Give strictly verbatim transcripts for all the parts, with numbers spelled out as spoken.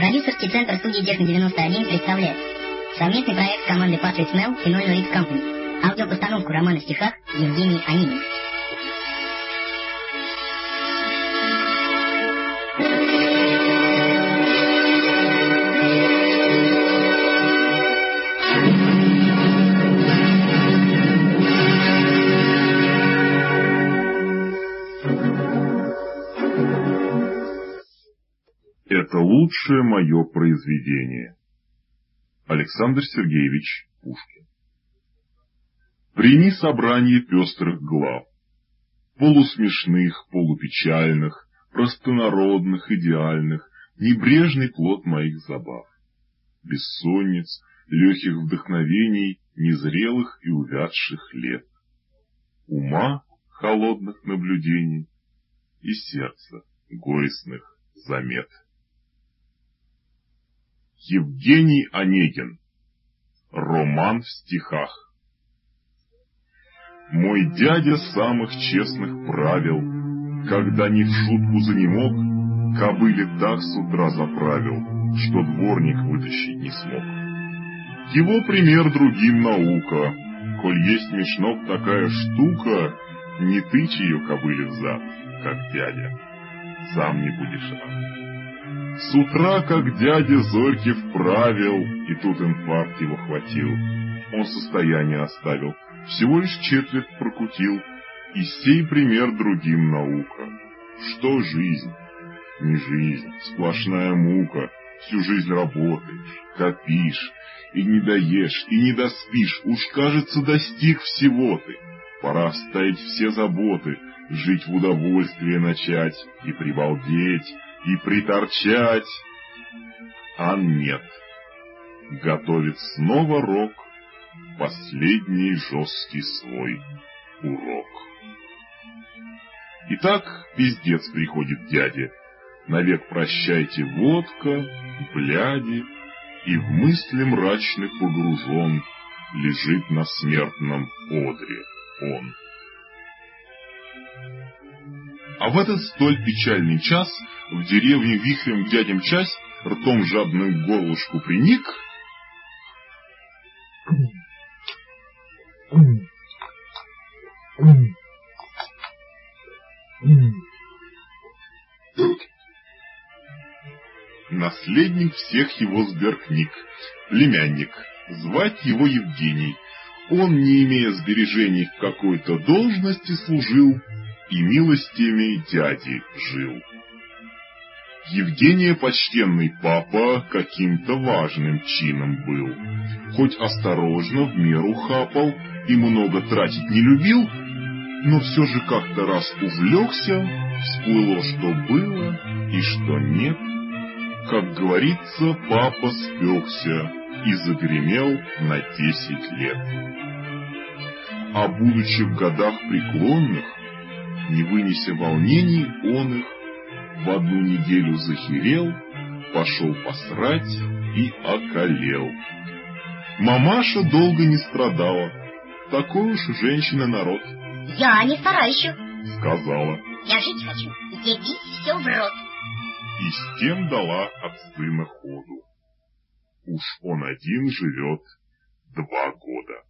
Продюсерский центр студии Техно девяносто один представляет совместный проект команды Patrick Snell и ноль ноль икс Company. Аудиопостановку романа в стихах Евгений Онегин. Это лучшее мое произведение. Александр Сергеевич Пушкин. Прими собрание пестрых глав, полусмешных, полупечальных, простонародных, идеальных, небрежный плод моих забав, бессонниц, легких вдохновений, незрелых и увядших лет, ума холодных наблюдений и сердца горестных замет. Евгений Онегин. Роман в стихах. Мой дядя самых честных правил, когда ни в шутку занемог, кобыле так с утра заправил, что дворник вытащить не смог. Его пример другим наука, коль есть мешнок такая штука, не тычь ее кобыле в зад, как дядя, сам не будешь рад. С утра, как дядя зорьки вправил, и тут инфаркт его хватил. Он состояние оставил, всего лишь четверть прокутил, и сей пример другим наука. Что жизнь? Не жизнь, сплошная мука. Всю жизнь работаешь, копишь, и не доешь, и не доспишь. Уж, кажется, достиг всего ты. Пора оставить все заботы, жить в удовольствии начать, и прибалдеть, и приторчать. А нет, готовит снова рок, последний жесткий свой урок. Итак, пиздец приходит дяде, навек прощайте водка, бляди, и в мысли мрачный погружен лежит на смертном одре он. А в этот столь печальный час в деревне вихрем к дядям часть, ртом жадным к горлышку приник. Наследник всех его сберкниг, племянник, звать его Евгений. Он, не имея сбережений в какой-то должности, служил и милостями дяди жил. Евгения почтенный папа каким-то важным чином был. Хоть осторожно, в меру хапал и много тратить не любил, но все же как-то раз увлекся, всплыло, что было и что нет. Как говорится, папа спекся и загремел на десять лет. А будучи в годах преклонных, не вынеся волнений он их, в одну неделю захерел, пошел посрать и околел. Мамаша долго не страдала, такой уж женщина народ. Я не стара еще, сказала. Я жить хочу, явись все в рот. И с тем дала от сына ходу. Уж он один живет два года.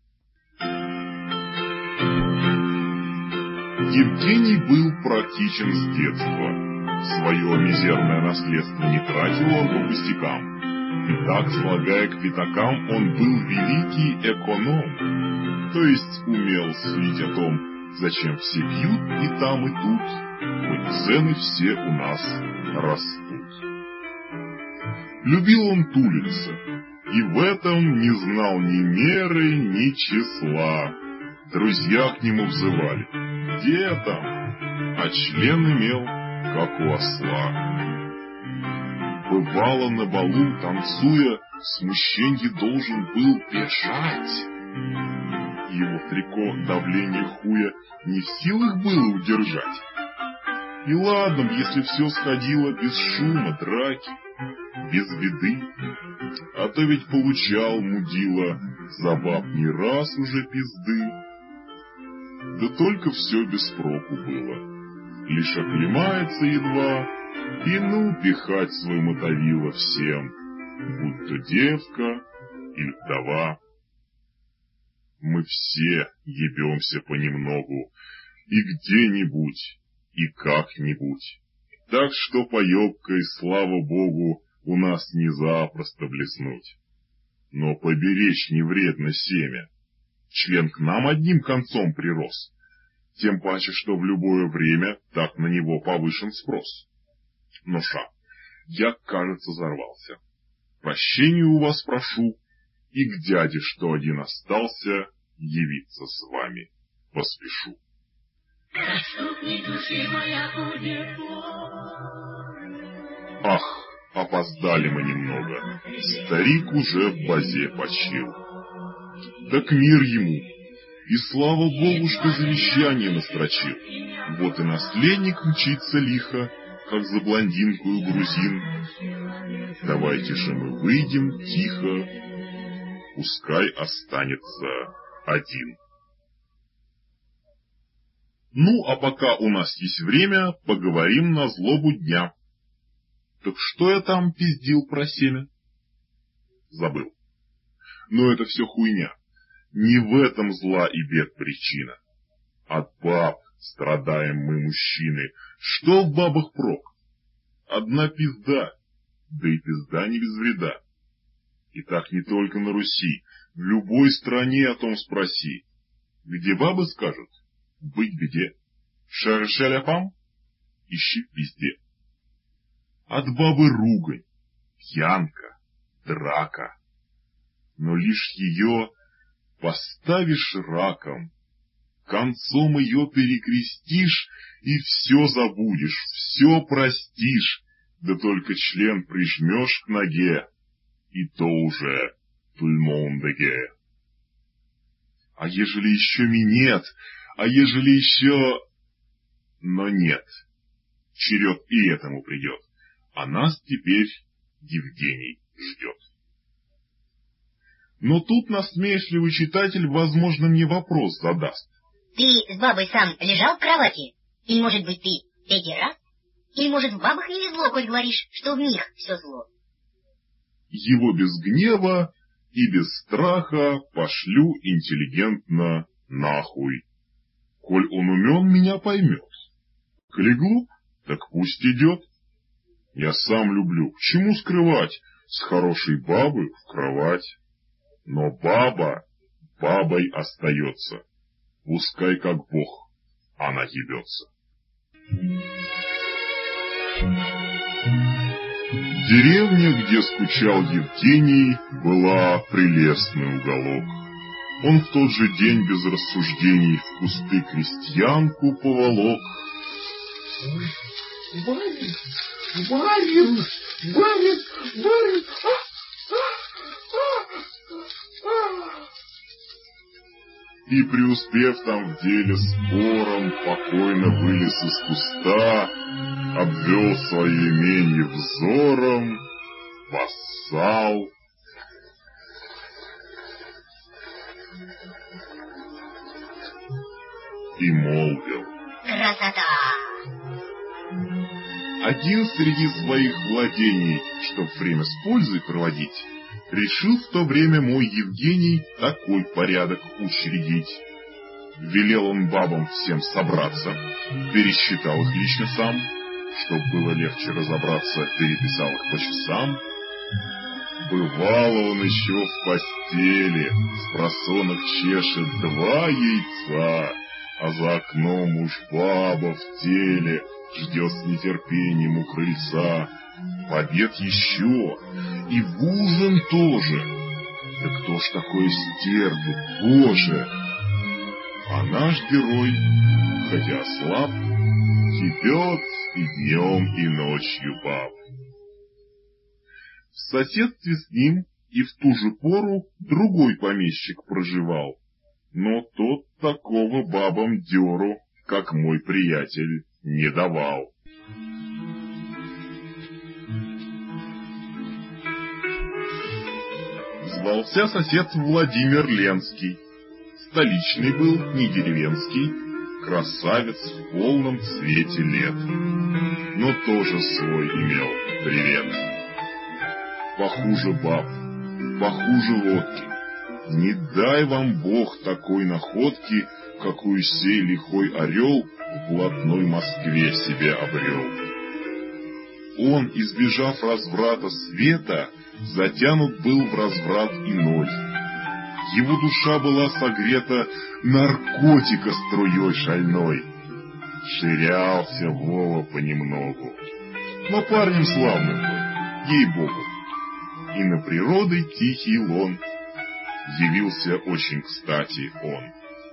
Евгений был практичен с детства. Свое мизерное наследство не тратил он по пустякам. И так, слагая к пятакам, он был великий эконом. То есть умел судить о том, зачем все пьют и там, и тут, хоть цены все у нас растут. Любил он тулиться, и в этом не знал ни меры, ни числа. Друзья к нему взывали: где там? А член имел, как у осла. Бывало на балу, танцуя, смущенье должен был бежать. Его трико давление хуя не в силах было удержать. И ладно б, если все сходило без шума, драки, без беды, а то ведь получал мудила за баб не раз уже пизды. Да только все без проку было. лишь оклемается едва, и ну пихать свой мотовило всем, будь то девка или вдова. Мы все ебемся понемногу, и где-нибудь, и как-нибудь. Так что поебкой, слава богу, у нас не запросто блеснуть. Но поберечь не вредно семя. Член к нам одним концом прирос, тем паче, что в любое время так на него повышен спрос. Но ша, я, кажется, взорвался. Прощения у вас прошу, и к дяде, что один остался, явиться с вами поспешу. Ах, опоздали мы немного, старик уже в базе почил. Так мир ему, и слава богу, что завещание настрочил. Вот и наследник мчится лихо, как за блондинкою грузин. Давайте же мы выйдем тихо, пускай останется один. Ну, а пока у нас есть время, поговорим на злобу дня. Так что я там пиздил про семя? Забыл. Но это все хуйня. Не в этом зла и бед причина. От баб страдаем мы, мужчины. Что в бабах прок? Одна пизда, да и пизда не без вреда. И так не только на Руси, в любой стране о том спроси. Где бабы скажут? Быть беде. Шер-шеляпам? Ищи в пизде. От бабы ругань, пьянка, драка. Но лишь ее поставишь раком, концом ее перекрестишь и все забудешь, все простишь, да только член прижмешь к ноге, и то уже тульмондеге. А ежели еще минет, а ежели еще... Но нет, черед и этому придет, а нас теперь Евгений ждет. Но тут насмешливый читатель, возможно, мне вопрос задаст. Ты с бабой сам лежал в кровати? Или, может быть, ты педераст? Или, может, в бабах не везло, коль говоришь, что в них все зло? Его без гнева и без страха пошлю интеллигентно нахуй. Коль он умен, меня поймет. Коли глуп, так пусть идет. Я сам люблю, к чему скрывать, с хорошей бабой в кровать. Но баба бабой остается, пускай как бог она ебется. Деревня, где скучал Евгений, была прелестный уголок. Он в тот же день без рассуждений в кусты крестьянку поволок. Барин, барин, барин, барин, а, а, а. И преуспев там в деле спором, покойно вылез из куста, обвел свое имение взором, поссал. И молвил: Красота! Один среди своих владений, чтоб время с пользой проводить, решил в то время мой Евгений такой порядок учредить. Велел он бабам всем собраться, пересчитал их лично сам, чтоб было легче разобраться, переписал их по часам. Бывало он еще в постели, спросонок чешет два яйца, а за окном уж баба в теле ждет с нетерпением у крыльца. В обед еще, и в ужин тоже. Да кто ж такое стерпит, Боже! А наш герой, хотя слаб, кипет и днем, и ночью баб. В соседстве с ним и в ту же пору другой помещик проживал, но тот такого бабам дёру, как мой приятель, не давал. Звался сосед Владимир Ленский. Столичный был, не деревенский, красавец в полном цвете лет, но тоже свой имел привет. Похуже баб, похуже лодки, не дай вам Бог такой находки, какую сей лихой орел в блатной Москве себе обрел. Он, избежав разврата света, затянут был в разврат иной. Его душа была согрета наркотика струей шальной. Ширялся Вова понемногу, но парнем славным был, ей-богу. И на природой тихий лон явился очень кстати он.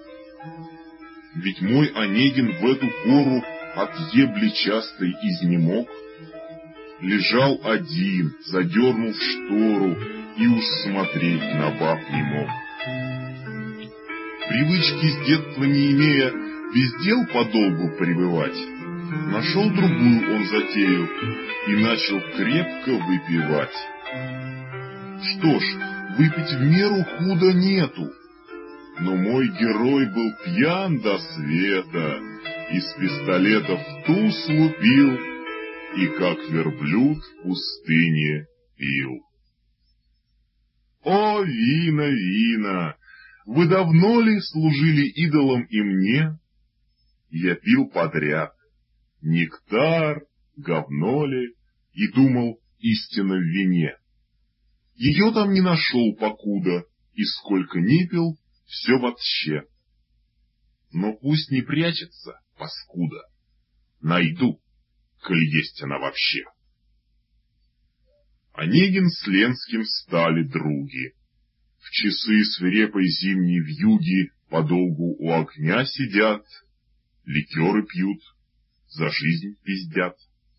Ведь мой Онегин в эту пору от ебли частой изнемог, лежал один, задернув штору, и уж смотреть на баб не мог. Привычки с детства не имея, без дел подолгу пребывать, нашел другую он затею и начал крепко выпивать. Что ж, выпить в меру худо нету, но мой герой был пьян до света, из пистолета в туз лупил и как верблюд в пустыне пил. О, вина, вина, вы давно ли служили идолам и мне? Я пил подряд, нектар, говно ли, и думал, истина в вине. Ее там не нашел покуда, и сколько ни пил, все вообще. Но пусть не прячется, паскуда, найду, коль есть она вообще. Онегин с Ленским стали други. В часы свирепой зимней вьюги подолгу у огня сидят, ликеры пьют, за жизнь пиздят.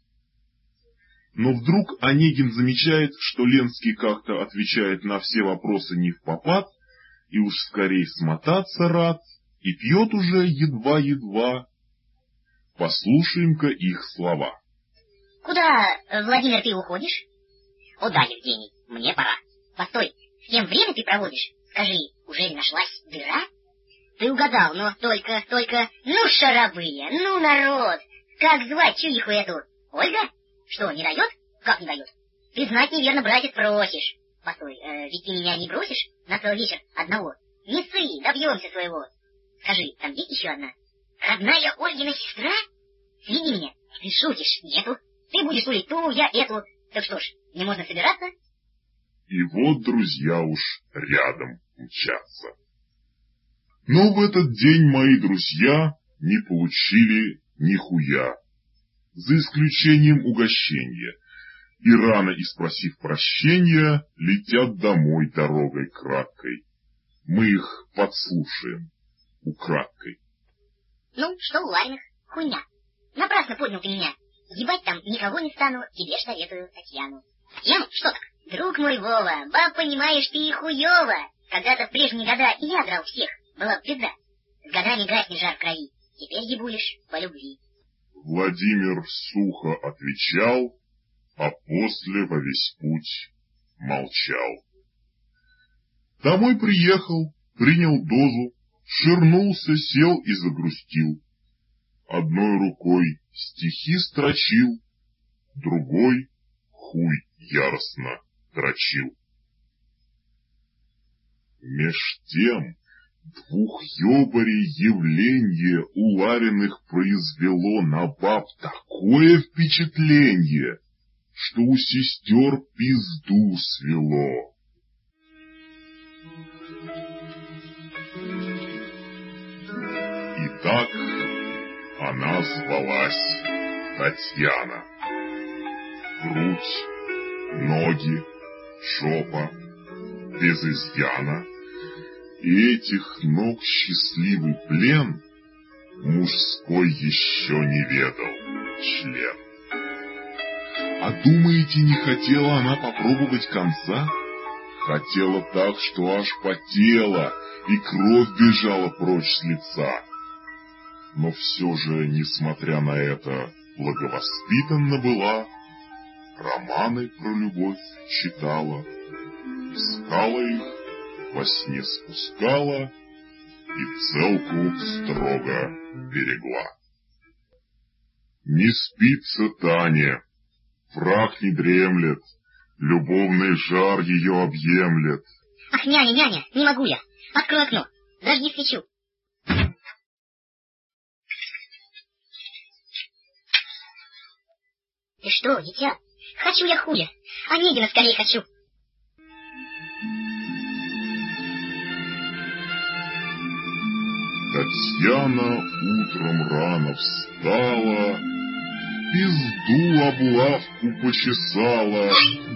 Но вдруг Онегин замечает, что Ленский как-то отвечает на все вопросы не впопад, и уж скорей смотаться рад, и пьет уже едва-едва. Послушаем-ка их слова. Куда, Владимир, ты уходишь? О да, Евгений, мне пора. Постой, с кем время ты проводишь? Скажи, уже ли нашлась дыра? Ты угадал, но только, только... Ну, шаровые, ну, народ! Как звать чуиху эту? Ольга? Что, не дает? Как не дает? Ты знать неверно, братец, просишь. Постой, э, ведь ты меня не бросишь на целый вечер одного? Не ссы, добьемся своего. Скажи, там есть еще одна? Родная Ольгина сестра? Сведи меня. Ты шутишь? Нету. Ты будешь тулить ту, я эту. Так что ж, не можно собираться? И вот друзья уж рядом мчатся. Но в этот день мои друзья не получили нихуя, за исключением угощения, и рано испросив прощения, летят домой дорогой краткой. Мы их подслушаем украдкой. Ну, что у Лариных? Хуйня. Напрасно поднял ты меня. Ебать там никого не стану, тебе ж советую Татьяну. Татьяну? Что так? Друг мой Вова, баб, понимаешь, ты хуёво. Когда-то в прежние года я драл всех, была бы пизда. С годами гаснет жар в крови, теперь ебулишь по любви. Владимир сухо отвечал, а после во весь путь молчал. Домой приехал, принял дозу, ширнулся, сел и загрустил. Одной рукой стихи строчил, другой хуй яростно дрочил. Меж тем двух ёбарей явление у Лариных произвело на баб такое впечатление, что у сестер пизду свело. Итак, она звалась Татьяна. Грудь, ноги, жопа, без изъяна, и этих ног счастливый плен мужской еще не ведал член. А думаете, не хотела она попробовать конца? Хотела так, что аж потела, и кровь бежала прочь с лица. Но все же, несмотря на это, благовоспитанна была, романы про любовь читала, искала их, во сне спускала и целку строго берегла. Не спится Тане, враг не дремлет, любовный жар ее объемлет. Ах, няня, няня, не могу я. Открой окно, зажги свечу. Ты что, дитя? Хочу я хуя. Онегина скорее хочу. Татьяна утром рано встала, пизду об лавку почесала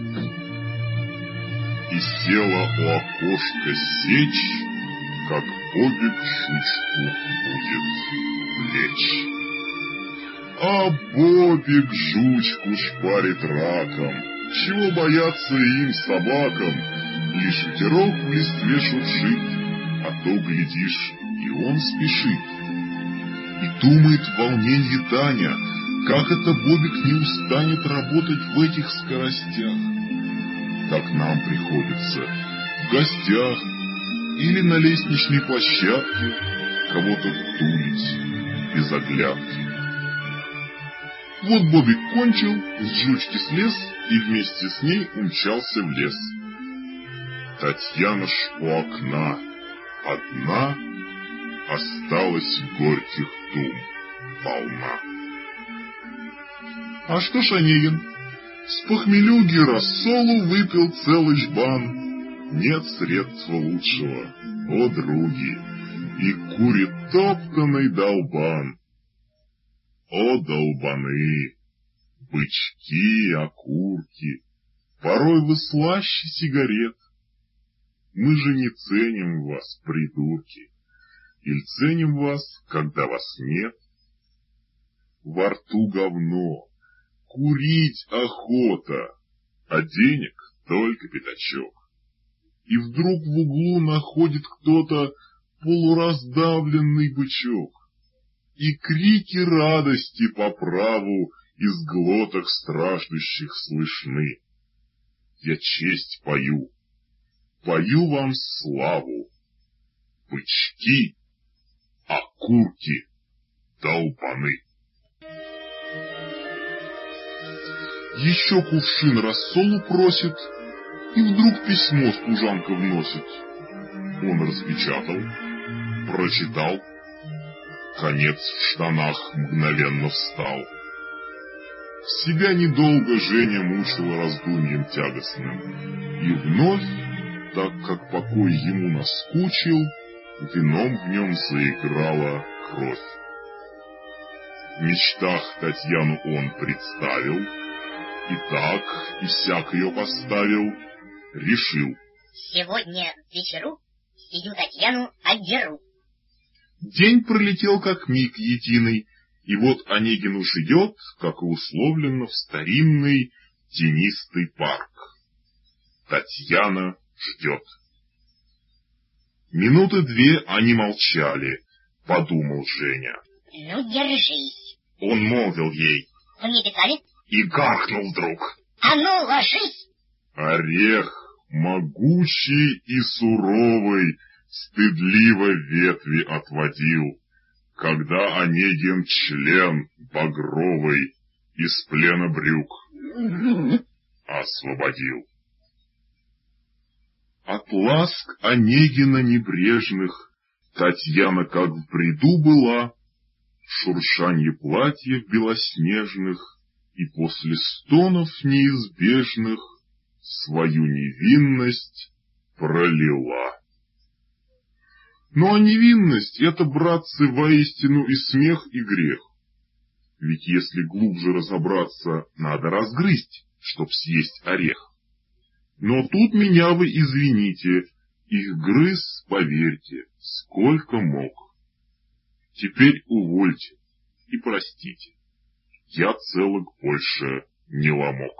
и села у окошка сечь, как Бобик жучку будет влечь. А Бобик жучку шпарит раком, чего бояться им, собакам, лишь ветерок в листве шуршит, а то, глядишь, и он спешит. И думает в волненье Таня, как это Бобик не устанет работать в этих скоростях. Как нам приходится в гостях или на лестничной площадке кого-то тулить без оглядки. Вот Бобик кончил, с жучки слез и вместе с ней умчался в лес. Татьяна ж у окна одна осталась горьких дум полна. А что ж Онегин? С похмелюги рассолу выпил целый жбан. Нет средства лучшего, о други, и курит топтанный долбан. О долбаны, бычки, окурки, порой вы слаще сигарет. Мы же не ценим вас, придурки, или ценим вас, когда вас нет. Во рту говно, курить охота, а денег только пятачок. И вдруг в углу находит кто-то полураздавленный бычок, и крики радости по праву из глоток страждущих слышны. Я честь пою, пою вам славу, бычки, окурки, долбаны. Еще кувшин рассолу просит, и вдруг письмо служанка вносит. Он распечатал, прочитал, конец в штанах мгновенно встал. Себя недолго Женя мучила раздумьем тягостным, и вновь, так как покой ему наскучил, вином в нем заиграла кровь. В мечтах Татьяну он представил, и так, и сяк ее поставил, решил. Сегодня вечеру сию Татьяну одеру. День пролетел как миг единый, и вот Онегин уж идет, как и условлено, в старинный тенистый парк. Татьяна ждет. Минуты две они молчали, подумал Женя. Ну, держись. Он молвил ей. Вы мне писали? И гаркнул вдруг. А ну, ложись! Орех, могучий и суровый, стыдливо ветви отводил, когда Онегин член багровый из плена брюк освободил. От ласк Онегина небрежных Татьяна как в бреду была, шуршанье платьев белоснежных, и после стонов неизбежных свою невинность пролила. Ну а невинность — это, братцы, воистину и смех, и грех. Ведь если глубже разобраться, надо разгрызть, чтоб съесть орех. Но тут меня вы извините, их грыз, поверьте, сколько мог. Теперь увольте и простите, я целок больше не ломок.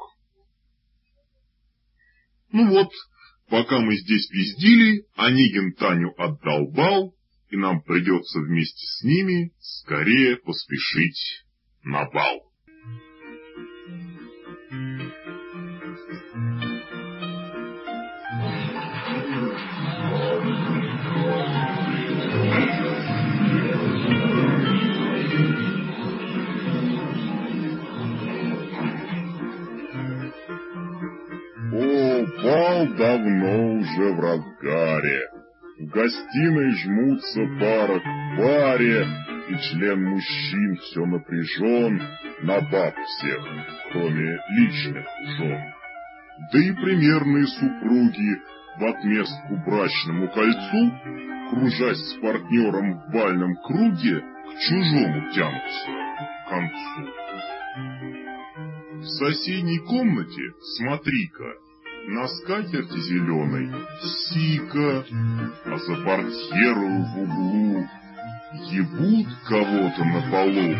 Ну вот, пока мы здесь пиздили, Онегин Таню отдолбал, и нам придется вместе с ними скорее поспешить на бал. Бал давно уже в разгаре. В гостиной жмутся пара к паре, и член мужчин все напряжен на баб всех, кроме личных жен. Да и примерные супруги в отместку брачному кольцу, кружась с партнером в бальном круге, к чужому тянутся к концу. В соседней комнате, смотри-ка, на скатерти зеленой сика, а за портьерою в углу ебут кого-то на полу.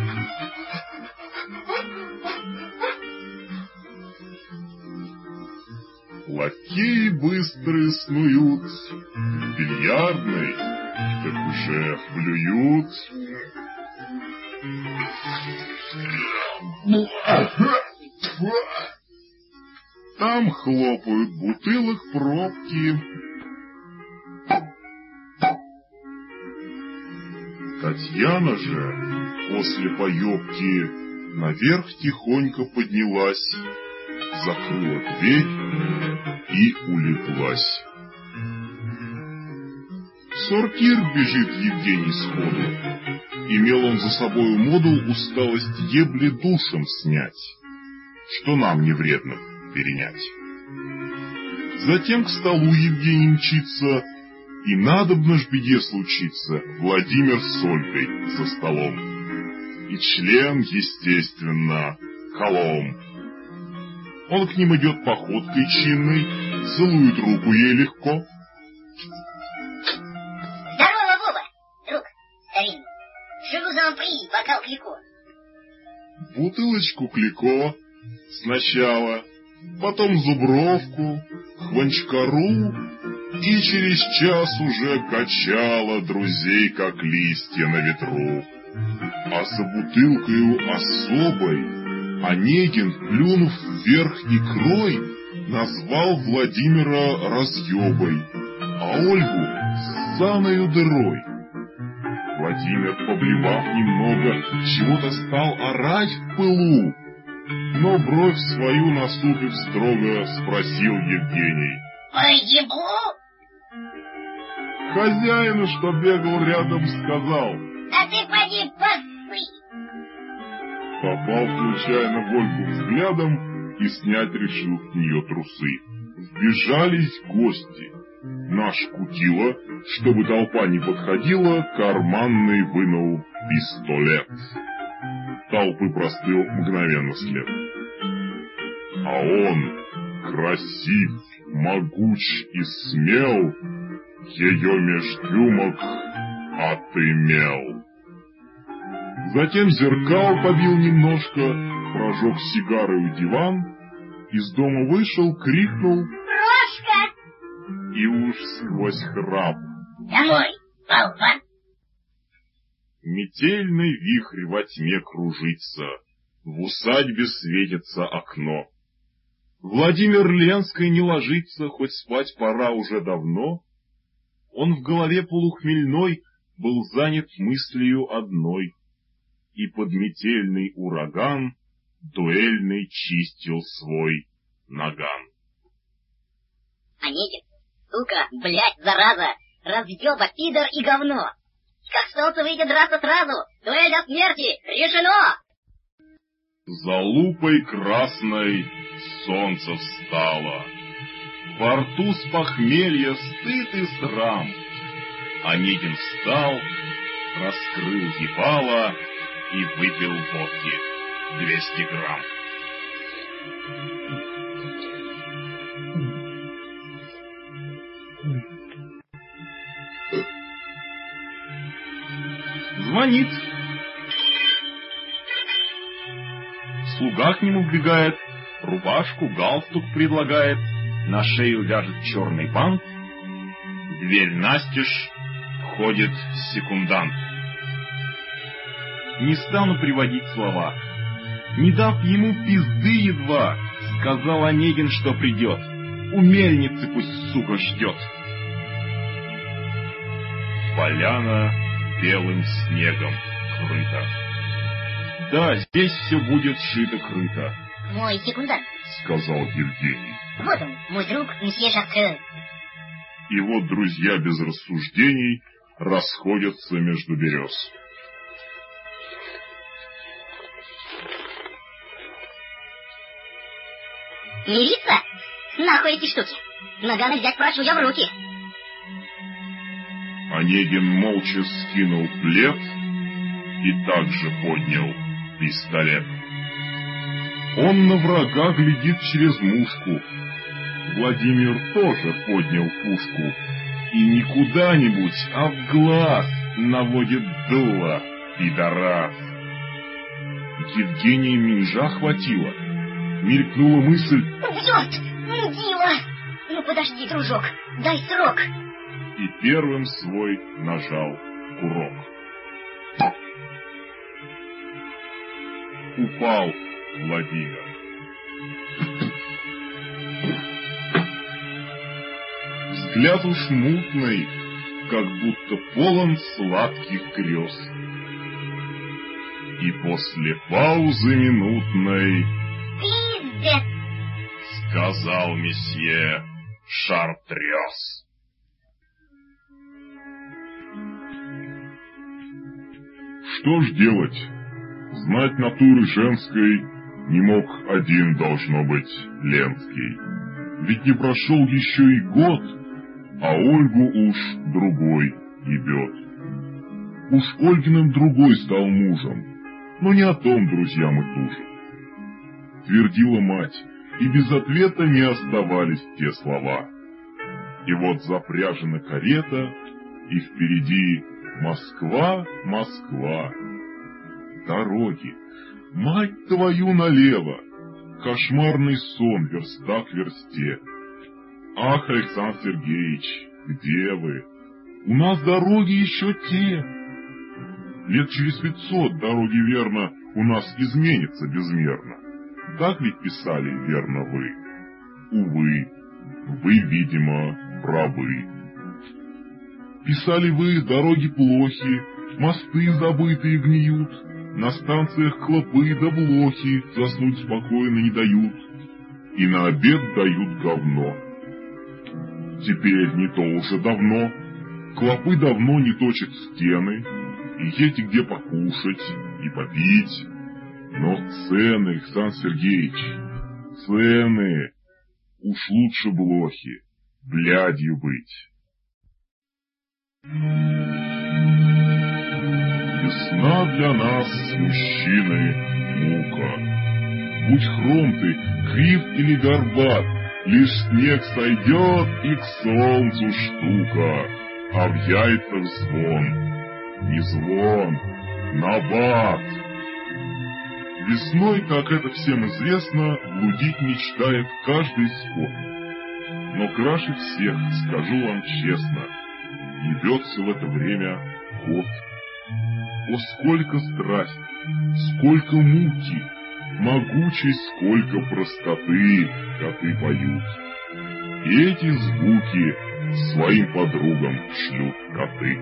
Лакеи быстрые снуют, в бильярдной так уже блюют. Там хлопают бутылок пробки. Татьяна же после поебки наверх тихонько поднялась, закрыла дверь и улеглась. В сортир бежит Евгений сходу. Имел он за собою моду усталость ебли душем снять, что нам не вредно перенять. Затем к столу Евгений мчится, и надобно ж беде случиться, Владимир с Ольгой за столом. И член, естественно, колом. Он к ним идет походкой чинной, целует руку ей легко. Здорово, Вова, друг старинный. Живу за ампри, бокал Клико. Бутылочку Клико сначала, потом зубровку, хванчкару, и через час уже качала друзей, как листья на ветру. А за бутылкою особой Онегин, плюнув вверх икрой, назвал Владимира разъебой, а Ольгу ссаною дырой. Владимир, поблевав немного, чего-то стал орать в пылу, но бровь свою насупив строго спросил Евгений: Ой, ебу! Хозяину, что бегал рядом, сказал: А ты поди поссы! Попал случайно в Ольгу взглядом и снять решил с нее трусы. Сбежались гости. Наш кутила, чтобы толпа не подходила, карманный вынул пистолет. Толпы простыл мгновенно след. А он, красив, могуч и смел, ее меж рюмок отымел. Затем зеркал побил немножко, прожег сигарою диван, из дома вышел, крикнул: Прошка! И уж сквозь храп: Домой, болван! Метельный вихрь во тьме кружится, в усадьбе светится окно. Владимир Ленской не ложится, хоть спать пора уже давно. Он в голове полухмельной был занят мыслью одной, и под метельный ураган дуэльный чистил свой наган. Онегин, сука, блядь, зараза, разъеба, пидор и говно! Как солнце выйдет драться сразу, дуэль до смерти, решено! За лупой красной солнце встало, во рту с похмелья стыд и срам. Онегин встал, раскрыл ебало и выпил водки двести грамм. Звонит. Слуга к нему вбегает, рубашку, галстук предлагает, на шею вяжет черный бант. Дверь настежь, входит секундант. Не стану приводить слова. Не дав ему пизды едва, сказал Онегин, что придет. У мельницы пусть, сука, ждет. Поляна белым снегом крыта. Да, здесь все будет шито-крыто, Мой секундант, сказал Евгений. Вот он, мой друг, месье Шартрeux. И вот друзья без рассуждений расходятся между берез. Мириться? Нахуй эти штуки. Нагана взять прошу я в руки. Онегин молча скинул плед и также поднял пистолет. Он на врага глядит через мушку. Владимир тоже поднял пушку и не куда-нибудь, а в глаз наводит дуло, пидорас. Евгения Минжа хватило. Мелькнула мысль: убьет! Мудила! Ну подожди, дружок, дай срок. И первым свой нажал курок. Упал Владимир. Взгляд уж мутный, как будто полон сладких грез. И после паузы минутной пиздец, сказал месье Шартрез. Что ж делать? Знать натуры женской не мог один, должно быть, Ленский. Ведь не прошел еще и год, а Ольгу уж другой ебет. Уж Ольгиным другой стал мужем, но не о том, друзья, мы тужим. Твердила мать, и без ответа не оставались те слова. И вот запряжена карета, и впереди Москва, Москва. Дороги, мать твою, налево, кошмарный сон верста к версте. Ах, Александр Сергеевич, где вы? У нас дороги еще те. Лет через пятьсот дороги, верно, у нас изменятся безмерно. Так ведь писали, верно, вы? Увы, вы, видимо, правы. Писали вы, дороги плохи, мосты забытые гниют, на станциях клопы да блохи заснуть спокойно не дают, и на обед дают говно. Теперь не то уже давно, клопы давно не точат стены, и есть где покушать и попить. Но цены, Александр Сергеевич, цены, уж лучше блохи, блядью быть. Весна для нас, мужчины, мука. Будь хром ты, крив или горбат, лишь снег сойдет, и к солнцу штука, а в яйцах звон, не звон, набат. Весной, как это всем известно, блудить мечтает каждый скот. Но краше всех, скажу вам честно, ебется в это время кот. О, сколько страсти, сколько муки, могучей сколько простоты коты поют. И эти звуки своим подругам шлют коты.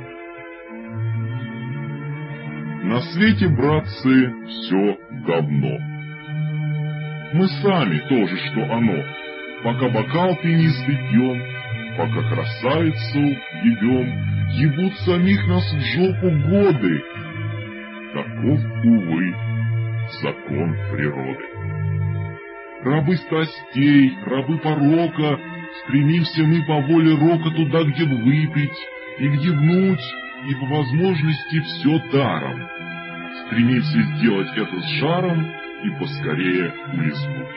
На свете, братцы, все говно. Мы сами тоже, что оно, пока бокал пенистый пьем, пока красавицу ебем, ебут самих нас в жопу годы. Таков, увы, закон природы. Рабы страстей, рабы порока, стремимся мы по воле рока туда, где выпить и где гнуть, и по возможности все даром. Стремимся сделать это с жаром и поскорее улизнуть.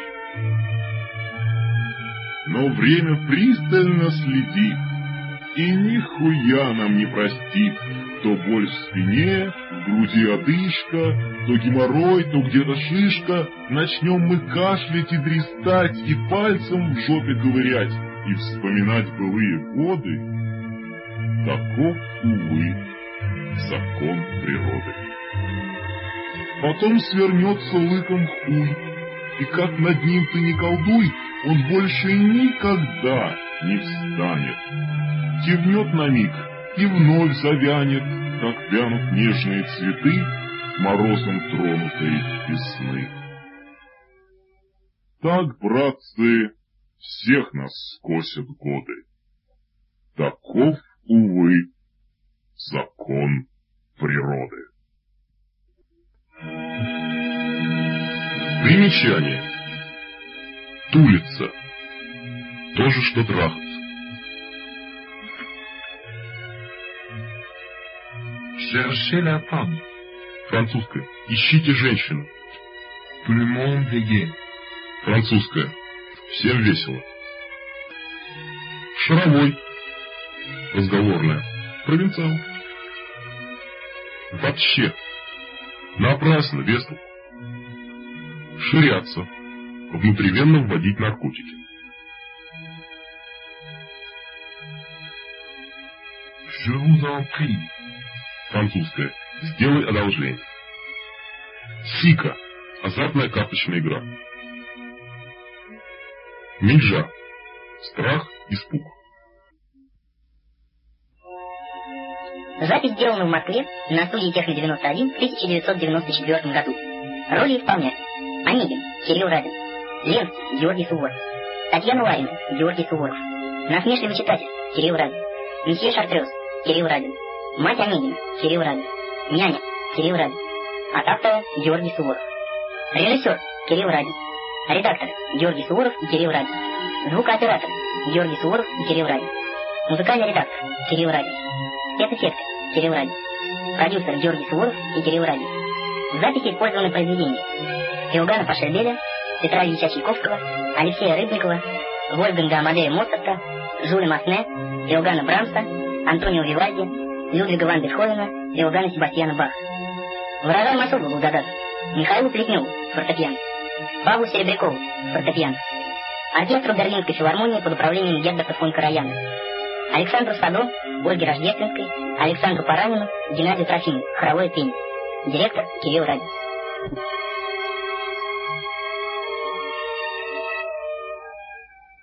Но время пристально следит, и нихуя нам не простит. То боль в спине, в груди одышка, то геморрой, то где-то шишка. Начнем мы кашлять и дрестать, и пальцем в жопе ковырять, и вспоминать былые годы. Таков, увы, закон природы. Потом свернется лыком хуй, и как над ним ты не колдуй, он больше никогда не встанет. Кивнет на миг и вновь завянет, как вянут нежные цветы морозом тронутой весны. Так, братцы, всех нас скосят годы. Таков, увы, закон природы. Примечание. Тулиться. То же, что трахаться. Cherchez la femme. Французское. Ищите женщину. Tout le monde est gai. Французское. Всем весело. Шаровой. Разговорное. Провинциал. Вообще. Напрасно, весту. Ширяться. Внутривенно вводить наркотики. Je vous en prie. Французское. Сделай одолжение. Сика. Азартная карточная игра. Минжа. Страх, испуг. Запись сделана в Москве на студии Техно девяносто один в тысяча девятьсот девяносто четвёртом году. Роли исполняют: Онегин Кирилл Радин, Ленский Георгий Суворов, Татьяна Ларина Георгий Суворов, насмешливый читатель Кирилл Радин, месье Шартрёз Кирилл Радин, мать Онегина Кирилл Радин, няня Кирилл Радин, от автора Георгий Суворов, режиссер Кирилл Радин, редактор Георгий Суворов и Кирилл Радин, звукооператор Георгий Суворов и Кирилл Радин, музыкальный редактор Кирилл Радин, спецэффекты Кирилл Радин, продюсер Георгий Суворов и Кирилл Радин. В записи использованы произведения Иоганна Пашельбеля, Петра Ильича Чайковского, Алексея Рыбникова, Вольфганга Амадея Моцарта, Жюля Масне, Иоганна Брамса, Антонио Вивальди, Людвига ван Бетховена, Иоганна Себастьяна Баха. Выражаем особую благодарность Михаилу Плетневу, фортепиано, Павлу Серебрякову, фортепиано, оркестру Берлинской филармонии под управлением Герберта фон Караяна, Александру Садо, Ольге Рождественской, Александру Паранину, Геннадию Трофимову, хоровое пение. Директор Кирилл Радин.